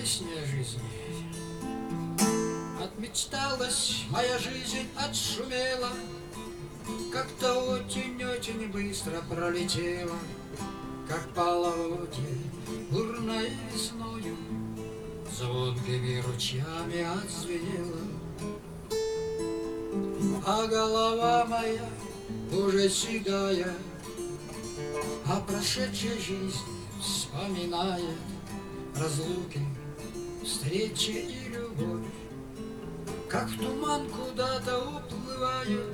песни о жизни. Отмечталась моя жизнь, отшумела, как-то очень-очень быстро пролетела, как половодье бурной весною, звонкими ручьями отзвенела. А голова моя уже седая, о прошедшей жизни вспоминает разлуки, встречи и любовь, как в туман куда-то уплывает.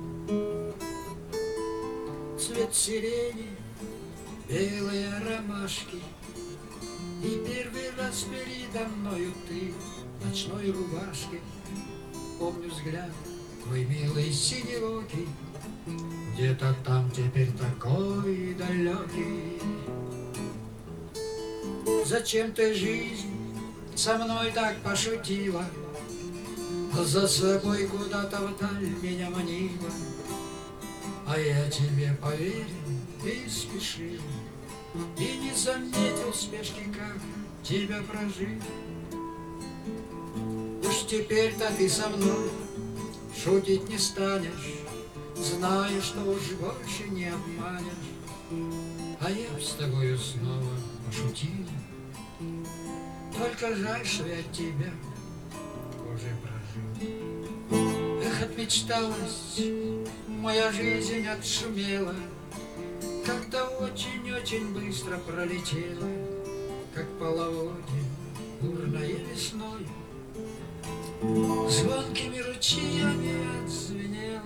Цвет сирени, белые ромашки, и первый раз передо мною ты в ночной рубашке. Помню взгляд твой милый синевокий, где-то там теперь такой далекий. Зачем ты, жизнь, со мной так пошутила, за собой куда-то вдаль меня манила? А я тебе поверил и спешил, и не заметил спешки, как тебя прожил. Уж теперь-то ты со мной шутить не станешь, зная, что уж больше не обманешь. А я с тобою снова пошутил, только жаль, что я тебя уже прожил. Эх, отмечталась моя жизнь, отшумела, как-то очень-очень быстро пролетела, как половодье бурной весной, звонкими ручьями отзвенела.